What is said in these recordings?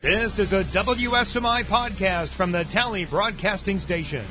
This is a WSMI podcast from the Tally Broadcasting Station.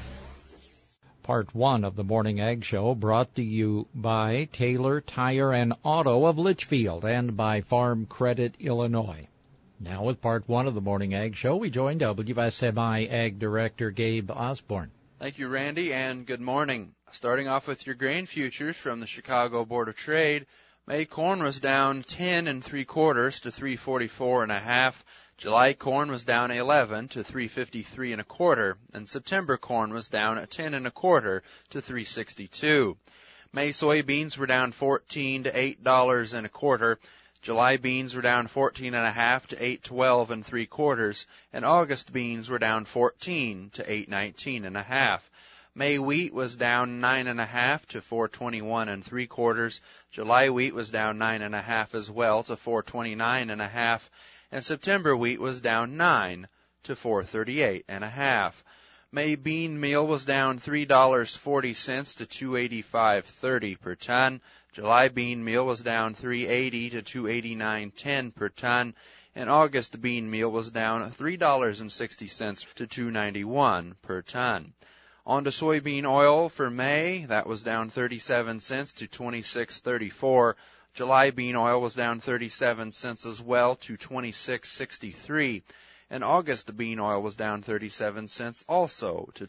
Part 1 of the Morning Ag Show brought to you by Taylor Tire and Auto of Litchfield and by Farm Credit Illinois. Now with Part 1 of the Morning Ag Show, we join WSMI Ag Director Gabe Osborne. Thank you, Randy, and good morning. Starting off with your grain futures from the Chicago Board of Trade, May corn was down 10 3/4 to 344 1/2. July corn was down 11 to 353 1/4, and September corn was down 10 1/4 to 362. May soybeans were down 14 to $8 1/4. July beans were down 14 1/2 to 812 3/4, and August beans were down 14 to 819 1/2. May wheat was down 9 1/2 to 421 3/4. July wheat was down 9 1/2 as well to 429 1/2, and September wheat was down 9 to 438 1/2. May bean meal was down $3.40 to 285.30 per ton. July bean meal was down $3.80 to 289.10 per ton, and August bean meal was down $3.60 to 291 per ton. On to soybean oil for May, that was down 37 cents to 26.34. July bean oil was down 37 cents as well to 26.63. And August bean oil was down 37 cents also to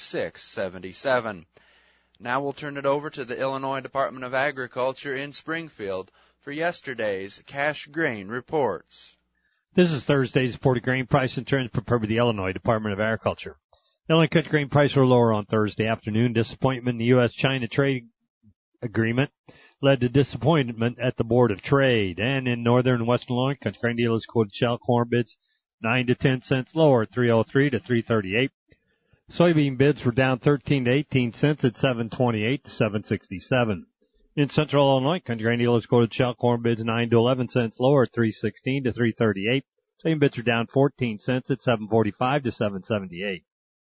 26.77. Now we'll turn it over to the Illinois Department of Agriculture in Springfield for yesterday's cash grain reports. This is Thursday's reported grain price and trends prepared by the Illinois Department of Agriculture. Illinois cut grain prices were lower on Thursday afternoon. Disappointment in the U.S.-China trade agreement led to disappointment at the Board of Trade. And in northern and western Illinois, country grain dealers quoted shell corn bids 9 to 10 cents lower at 303 to 338. Soybean bids were down 13 to 18 cents at 728 to 767. In central Illinois, country grain dealers quoted shell corn bids 9 to 11 cents lower at 316 to 338. Soybean bids were down 14 cents at 745 to 778.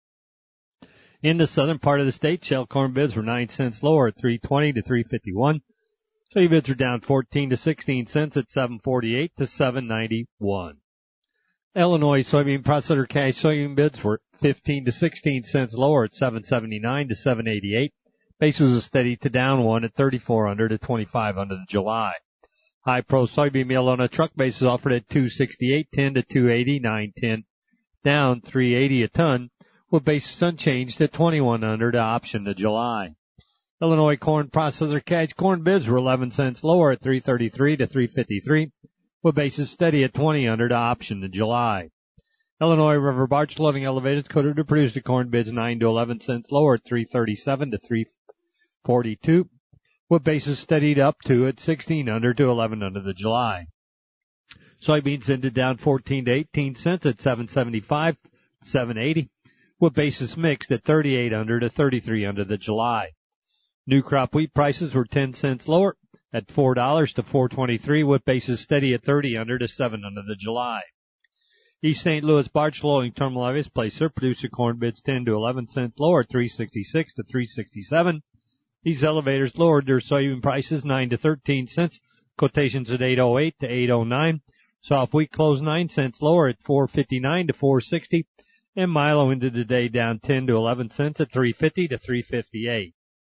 In the southern part of the state, shell corn bids were 9 cents lower at 320 to 351. Soybean bids were down 14 to 16 cents at 748 to 791. Illinois soybean processor cash soybean bids were 15 to 16 cents lower at 779 to 788. Basis was steady to down 1 at 34 under to 25 under the July. High pro soybean meal on a truck basis offered at 268.10 to 289.10, down 380 a ton, with basis unchanged at 21 under to option to July. Illinois corn processor cash corn bids were 11 cents lower at 333 to 353, with basis steady at 20 under to option to July. Illinois river barge loading elevators quoted to produce the corn bids 9 to 11 cents lower at 337 to 342, with basis steadied up to at 16 under to 11 under the July. Soybeans ended down 14 to 18 cents at 775 to 780. With basis mixed at 38 under to 33 under the July. New crop wheat prices were 10 cents lower at $4 to $4.23, with basis steady at 30 under to 7 under the July. East St. Louis barge loading terminal obvious placer producer corn bids 10 to 11 cents lower at 366 to 367. These elevators lowered their soybean prices 9 to 13 cents, quotations at 808 to 809. Soft wheat closed 9 cents lower at 459 to 460. And Milo ended the day down 10 to 11 cents at 350 to 358.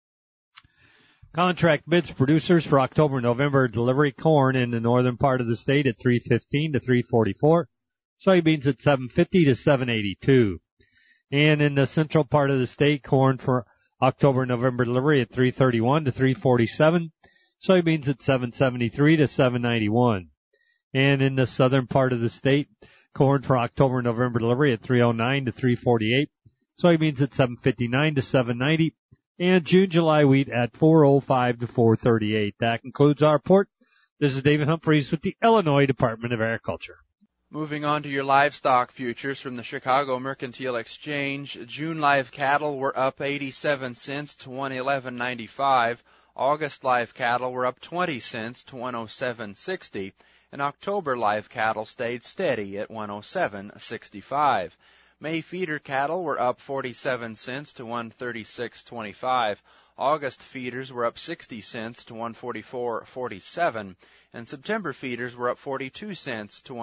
Contract bids for producers for October-November delivery corn in the northern part of the state at 315 to 344. Soybeans at 750 to 782. And in the central part of the state, corn for October-November delivery at 331 to 347. Soybeans at 773 to 791. And in the southern part of the state, corn for October-November delivery at 309 to 348. Soybeans at 759 to 790. And June-July wheat at 405 to 438. That concludes our report. This is David Humphreys with the Illinois Department of Agriculture. Moving on to your livestock futures from the Chicago Mercantile Exchange. June live cattle were up 87 cents to 111.95. August live cattle were up 20 cents to 107.60. And October live cattle stayed steady at 107.65. May feeder cattle were up 47 cents to 136.25. August feeders were up 60 cents to 144.47, and September feeders were up 42 cents to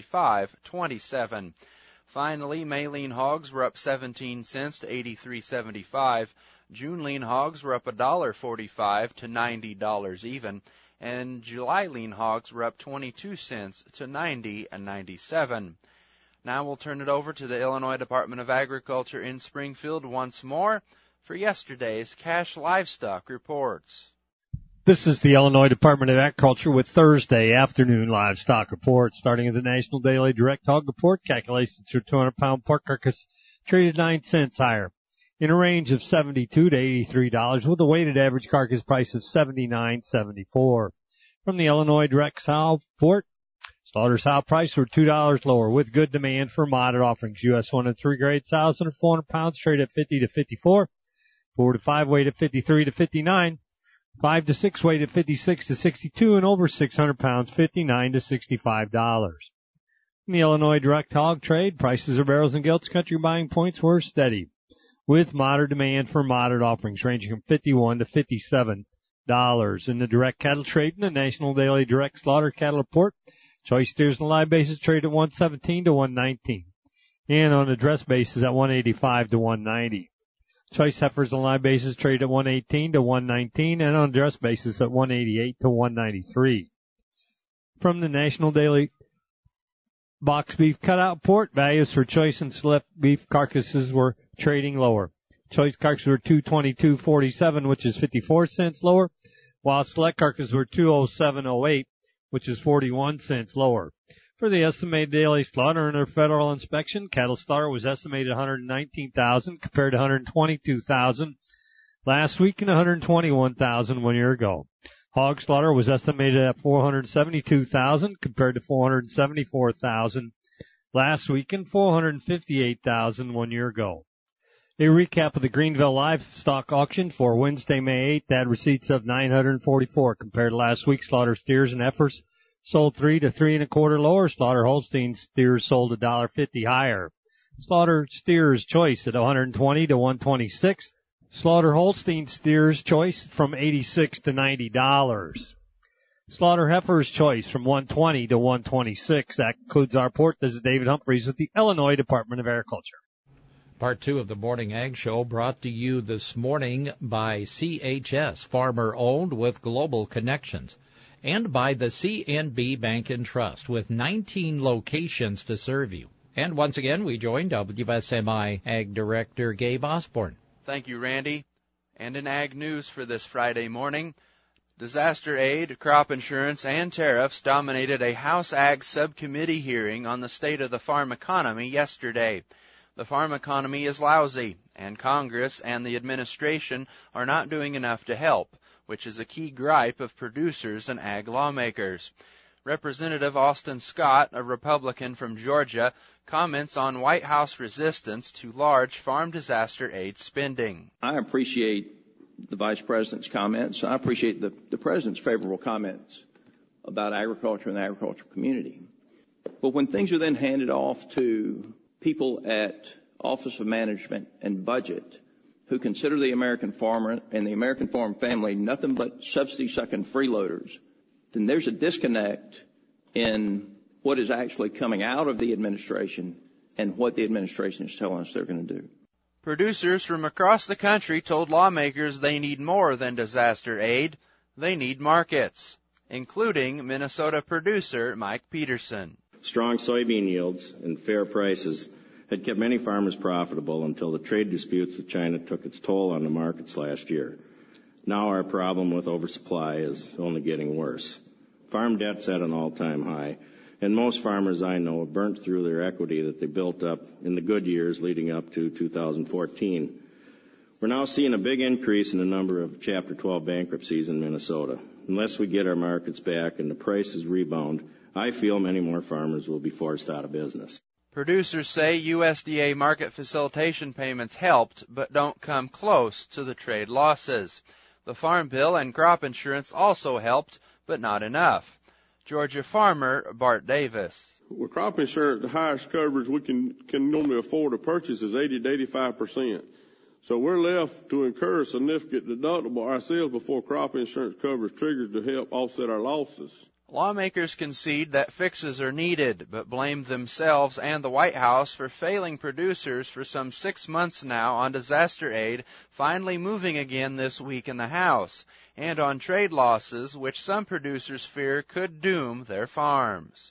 145.27. Finally, May lean hogs were up 17 cents to 83.75. June lean hogs were up $1.45 to $90 even, and July lean hogs were up 22 cents to 90.97. Now we'll turn it over to the Illinois Department of Agriculture in Springfield once more for yesterday's cash livestock reports. This is the Illinois Department of Agriculture with Thursday afternoon livestock report. Starting at the National Daily Direct Hog Report, calculations for 200-pound pork carcass traded 9 cents higher, in a range of $72 to $83, with a weighted average carcass price of $79.74. From the Illinois Direct Sow Report, slaughter sow prices were $2 lower, with good demand for moderate offerings. U.S. 1 and 3 grade sows under 400 pounds trade at 50 to 54, 4 to 5 weight at 53 to 59, 5 to 6 weight at 56 to 62, and over 600 pounds, $59 to $65. In the Illinois Direct Hog Trade, prices of barrels and gilts country buying points were steady, with moderate demand for moderate offerings ranging from $51 to $57. In the Direct Cattle Trade, in the National Daily Direct Slaughter Cattle Report, choice steers on a live basis trade at $117 to $119, and on a dress basis at $185 to $190. Choice heifers on a live basis trade at $118 to $119, and on a dress basis at $188 to $193. From the National Daily Box Beef Cutout Report, values for choice and select beef carcasses were trading lower. Choice carcasses were $222.47, which is 54 cents lower, while select carcasses were $207.08, which is 41 cents lower. For the estimated daily slaughter under federal inspection, cattle slaughter was estimated at 119,000 compared to 122,000 last week and 121,000 1 year ago. Hog slaughter was estimated at 472,000 compared to 474,000 last week and 458,000 1 year ago. A recap of the Greenville livestock auction for Wednesday, May 8th had receipts of 944 compared to last week. Slaughter steers and heifers sold 3 to 3 1/4 lower. Slaughter Holstein steers sold $1.50 higher. Slaughter steers choice at 120 to 126. Slaughter Holstein steers choice from $86 to $90. Slaughter heifers choice from 120 to 126. That concludes our report. This is David Humphreys with the Illinois Department of Agriculture. Part 2 of the Morning Ag Show brought to you this morning by CHS, farmer-owned with global connections, and by the CNB Bank and Trust with 19 locations to serve you. And once again, we join WSMI Ag Director Gabe Osborne. Thank you, Randy. And in Ag News for this Friday morning, disaster aid, crop insurance, and tariffs dominated a House Ag subcommittee hearing on the state of the farm economy yesterday. The farm economy is lousy, and Congress and the administration are not doing enough to help, which is a key gripe of producers and ag lawmakers. Representative Austin Scott, a Republican from Georgia, comments on White House resistance to large farm disaster aid spending. I appreciate the Vice President's comments. I appreciate the President's favorable comments about agriculture and the agricultural community. But when things are then handed off to people at Office of Management and Budget who consider the American farmer and the American farm family nothing but subsidy-sucking freeloaders, then there's a disconnect in what is actually coming out of the administration and what the administration is telling us they're going to do. Producers from across the country told lawmakers they need more than disaster aid. They need markets, including Minnesota producer Mike Peterson. Strong soybean yields and fair prices had kept many farmers profitable until the trade disputes with China took its toll on the markets last year. Now our problem with oversupply is only getting worse. Farm debt's at an all-time high, and most farmers I know have burnt through their equity that they built up in the good years leading up to 2014. We're now seeing a big increase in the number of Chapter 12 bankruptcies in Minnesota. Unless we get our markets back and the prices rebound, I feel many more farmers will be forced out of business. Producers say USDA market facilitation payments helped, but don't come close to the trade losses. The Farm Bill and crop insurance also helped, but not enough. Georgia farmer Bart Davis. With crop insurance, the highest coverage we can normally afford to purchase is 80 to 85%. So we're left to incur a significant deductible ourselves before crop insurance coverage triggers to help offset our losses. Lawmakers concede that fixes are needed, but blame themselves and the White House for failing producers for some 6 months now on disaster aid finally moving again this week in the House, and on trade losses, which some producers fear could doom their farms.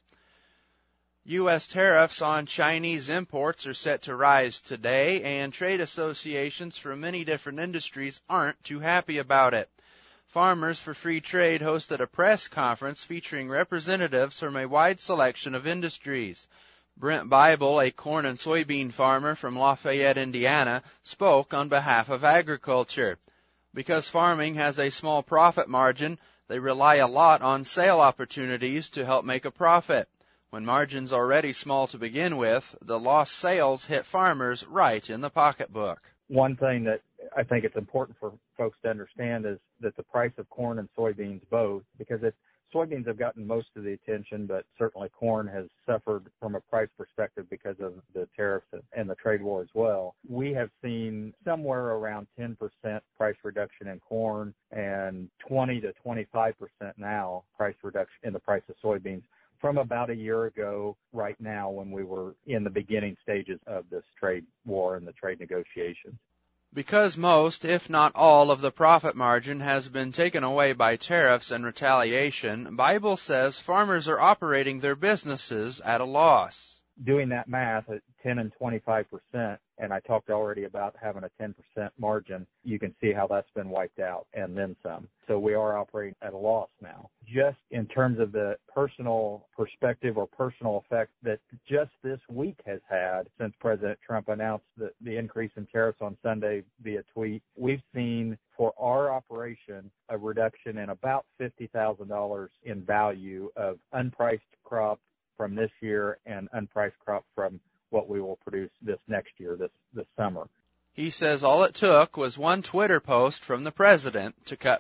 U.S. tariffs on Chinese imports are set to rise today, and trade associations from many different industries aren't too happy about it. Farmers for Free Trade hosted a press conference featuring representatives from a wide selection of industries. Brent Bible, a corn and soybean farmer from Lafayette, Indiana, spoke on behalf of agriculture. Because farming has a small profit margin, they rely a lot on sale opportunities to help make a profit. When margins are already small to begin with, the lost sales hit farmers right in the pocketbook. One thing that I think it's important for folks to understand is that the price of corn and soybeans both, because soybeans have gotten most of the attention, but certainly corn has suffered from a price perspective because of the tariffs and the trade war as well. We have seen somewhere around 10% price reduction in corn and 20 to 25% now price reduction in the price of soybeans from about a year ago right now when we were in the beginning stages of this trade war and the trade negotiations. Because most, if not all, of the profit margin has been taken away by tariffs and retaliation, Bible says farmers are operating their businesses at a loss. Doing that math at 10 and 25%, and I talked already about having a 10% margin, you can see how that's been wiped out and then some. So we are operating at a loss now. Just in terms of the personal perspective or personal effect that just this week has had since President Trump announced the increase in tariffs on Sunday via tweet, we've seen for our operation a reduction in about $50,000 in value of unpriced crop from this year and unpriced crop from what we will produce this next year, this summer. He says all it took was one Twitter post from the president to cut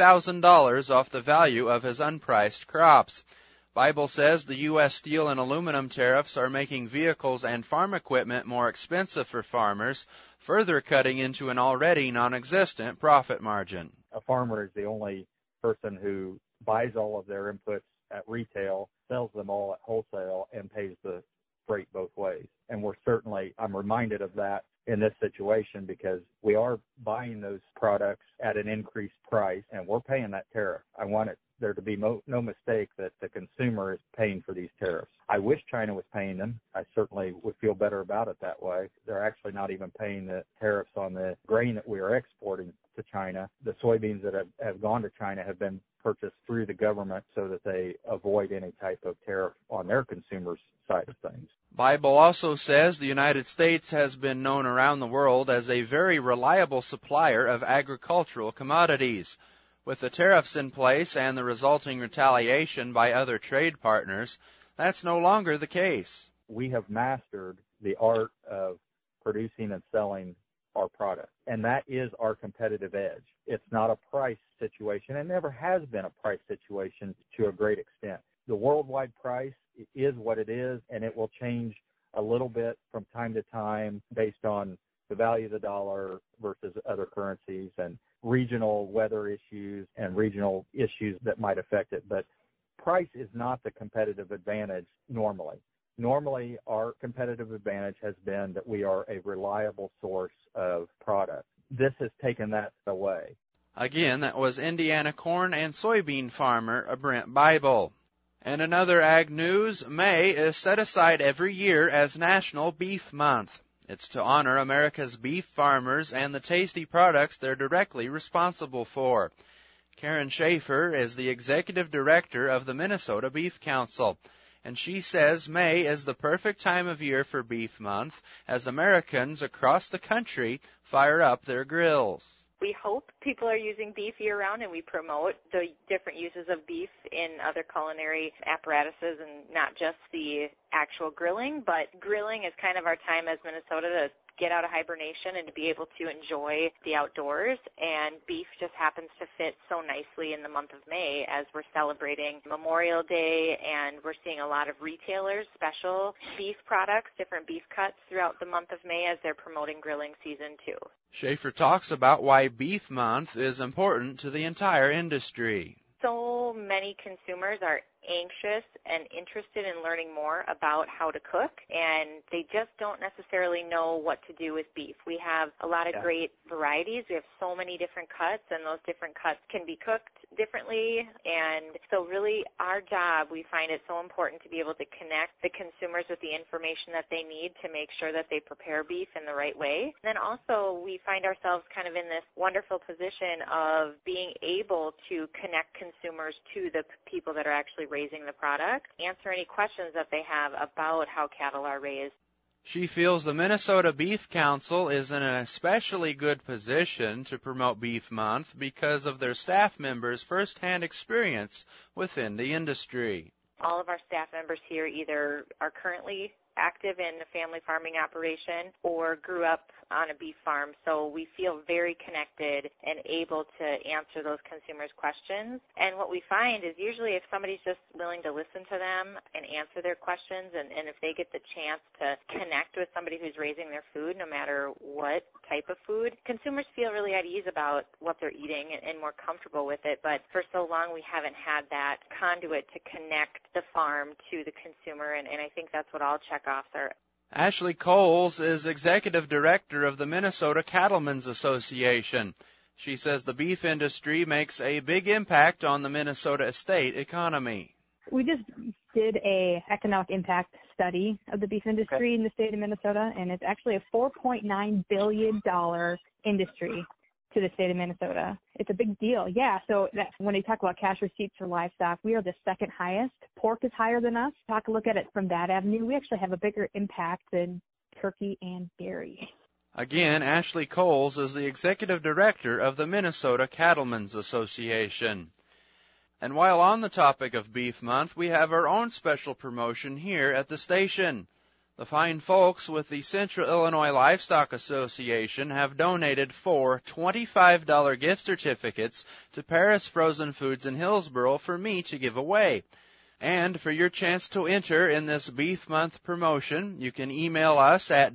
$50,000 off the value of his unpriced crops. Bible says the U.S. steel and aluminum tariffs are making vehicles and farm equipment more expensive for farmers, further cutting into an already non-existent profit margin. A farmer is the only person who buys all of their inputs at retail, sells them all at wholesale, and pays the freight both ways. And I'm reminded of that in this situation because we are buying those products at an increased price and we're paying that tariff. I want there to be no mistake that the consumer is paying for these tariffs. I wish China was paying them. I certainly would feel better about it that way. They're actually not even paying the tariffs on the grain that we are exporting to China. The soybeans that have gone to China have been purchased through the government so that they avoid any type of tariff on their consumers' side of things. Bible also says the United States has been known around the world as a very reliable supplier of agricultural commodities. With the tariffs in place and the resulting retaliation by other trade partners, that's no longer the case. We have mastered the art of producing and selling our product, and that is our competitive edge. It's not a price situation. It never has been a price situation to a great extent. The worldwide price is what it is, and it will change a little bit from time to time based on the value of the dollar versus other currencies and regional weather issues and regional issues that might affect it. But price is not the competitive advantage normally. Normally, our competitive advantage has been that we are a reliable source of product. This has taken that away. Again, that was Indiana corn and soybean farmer Brent Bible. And another ag news, May is set aside every year as National Beef Month. It's to honor America's beef farmers and the tasty products they're directly responsible for. Karen Schaefer is the executive director of the Minnesota Beef Council, and she says May is the perfect time of year for Beef Month as Americans across the country fire up their grills. We hope people are using beef year-round, and we promote the different uses of beef in other culinary apparatuses and not just the actual grilling, but grilling is kind of our time as Minnesota to get out of hibernation and to be able to enjoy the outdoors, and beef just happens to fit so nicely in the month of May as we're celebrating Memorial Day, and we're seeing a lot of retailers special beef products, different beef cuts throughout the month of May as they're promoting grilling season too. Schaefer talks about why Beef Month is important to the entire industry. So many consumers are anxious and interested in learning more about how to cook, and they just don't necessarily know what to do with beef. We have a lot of great varieties. We have so many different cuts, and those different cuts can be cooked differently. And so really our job, we find it so important to be able to connect the consumers with the information that they need to make sure that they prepare beef in the right way. And then also we find ourselves kind of in this wonderful position of being able to connect consumers to the people that are actually raising the product, answer any questions that they have about how cattle are raised. She feels the Minnesota Beef Council is in an especially good position to promote Beef Month because of their staff members' first-hand experience within the industry. All of our staff members here either are currently active in a family farming operation or grew up on a beef farm, so we feel very connected and able to answer those consumers' questions. And what we find is usually if somebody's just willing to listen to them and answer their questions, and if they get the chance to connect with somebody who's raising their food, no matter what type of food, consumers feel really at ease about what they're eating and more comfortable with it. But for so long we haven't had that conduit to connect the farm to the consumer, and I think that's what all checkoffs are. Ashley Coles is Executive Director of the Minnesota Cattlemen's Association. She says the beef industry makes a big impact on the Minnesota estate economy. We just did a economic impact study of the beef industry in the state of Minnesota, and it's actually a $4.9 billion industry to the state of Minnesota. It's a big deal. Yeah, so when you talk about cash receipts for livestock, we are the second highest. Pork is higher than us. Look at it from that avenue. We actually have a bigger impact than turkey and dairy. Again, Ashley Coles is the Executive Director of the Minnesota Cattlemen's Association. And while on the topic of Beef Month, we have our own special promotion here at the station. The fine folks with the Central Illinois Livestock Association have donated 4 $25 gift certificates to Paris Frozen Foods in Hillsboro for me to give away. And for your chance to enter in this Beef Month promotion, you can email us at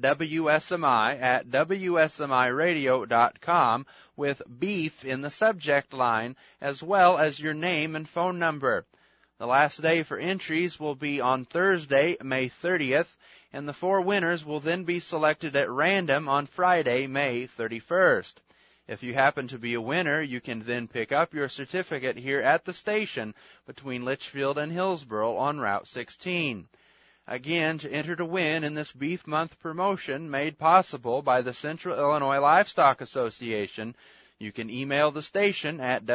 WSMI@WSMIradio.com with beef in the subject line, as well as your name and phone number. The last day for entries will be on Thursday, May 30th, and the 4 winners will then be selected at random on Friday, May 31st. If you happen to be a winner, you can then pick up your certificate here at the station between Litchfield and Hillsboro on Route 16. Again, to enter to win in this Beef Month promotion made possible by the Central Illinois Livestock Association, you can email the station at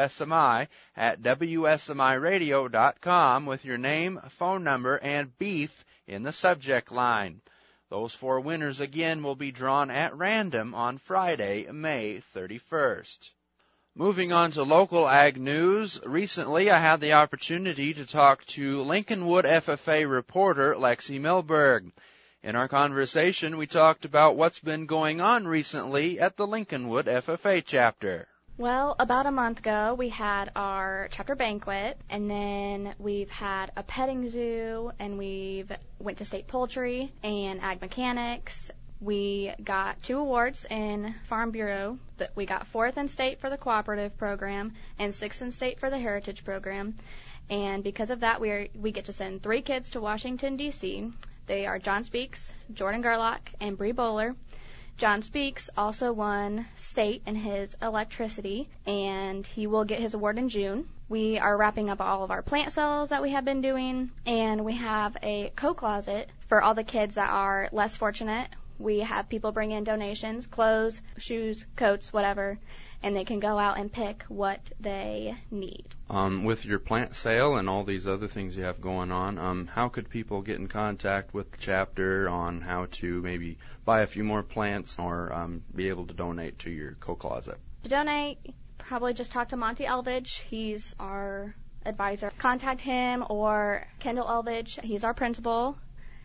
WSMI@WSMIradio.com with your name, phone number, and beef in the subject line. Those 4 winners again will be drawn at random on Friday, May 31st. Moving on to local ag news, recently I had the opportunity to talk to Lincolnwood FFA reporter Lexi Milberg. In our conversation, we talked about what's been going on recently at the Lincolnwood FFA chapter. Well, about a month ago, we had our chapter banquet, and then we've had a petting zoo, and we've went to State Poultry and Ag Mechanics. We got 2 awards in Farm Bureau. We got 4th in state for the cooperative program and 6th in state for the heritage program. And because of that, we get to send 3 kids to Washington, D.C. They are John Speaks, Jordan Gerlach, and Bree Bowler. John Speaks also won state in his electricity, and he will get his award in June. We are wrapping up all of our plant sales that we have been doing, and we have a co-closet for all the kids that are less fortunate. We have people bring in donations, clothes, shoes, coats, whatever, and they can go out and pick what they need. With your plant sale and all these other things you have going on, how could people get in contact with the chapter on how to maybe buy a few more plants or be able to donate to your co-closet? To donate, probably just talk to Monty Elvidge. He's our advisor. Contact him or Kendall Elvidge. He's our principal.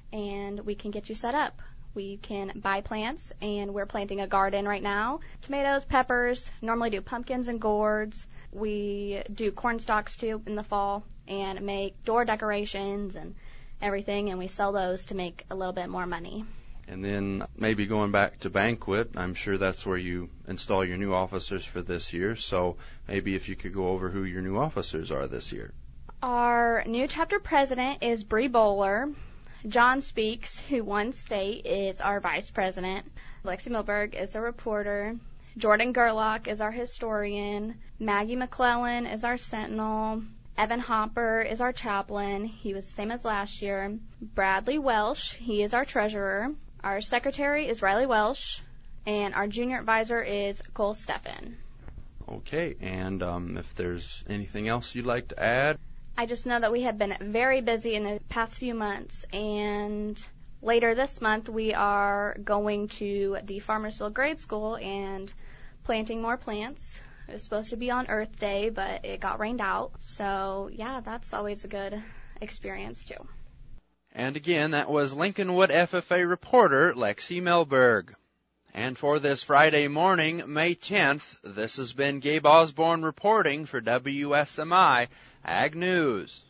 and we can get you set up. We can buy plants, and we're planting a garden right now. Tomatoes, peppers, normally do pumpkins and gourds. We do corn stalks too in the fall and make door decorations and everything, and we sell those to make a little bit more money. And then maybe going back to banquet, I'm sure that's where you install your new officers for this year. So maybe if you could go over who your new officers are this year. Our new chapter president is Bree Bowler. John Speaks, who won state, is our vice president. Lexi Milberg is a reporter. Jordan Gerlach is our historian. Maggie McClellan is our sentinel. Evan Hopper is our chaplain. He was the same as last year. Bradley Welsh, he is our treasurer. Our secretary is Riley Welsh. And our junior advisor is Cole Steffen. Okay, and if there's anything else you'd like to add? I just know that we have been very busy in the past few months, and later this month we are going to the Farmersville Grade School and planting more plants. It was supposed to be on Earth Day, but it got rained out. So, yeah, that's always a good experience, too. And again, that was Lincolnwood FFA reporter Lexi Milberg. And for this Friday morning, May 10th, this has been Gabe Osborne reporting for WSMI Ag News.